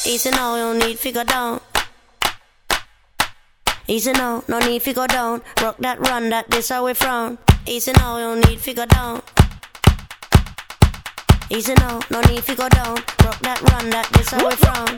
Easy now, you don't need to go down. Easy now, no need to go down. Rock that, run that, this how we frown. Easy now, you don't need to go down. Easy now, no need to go down. Rock that, run that, this how we frown.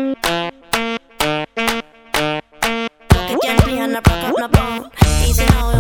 Easy now,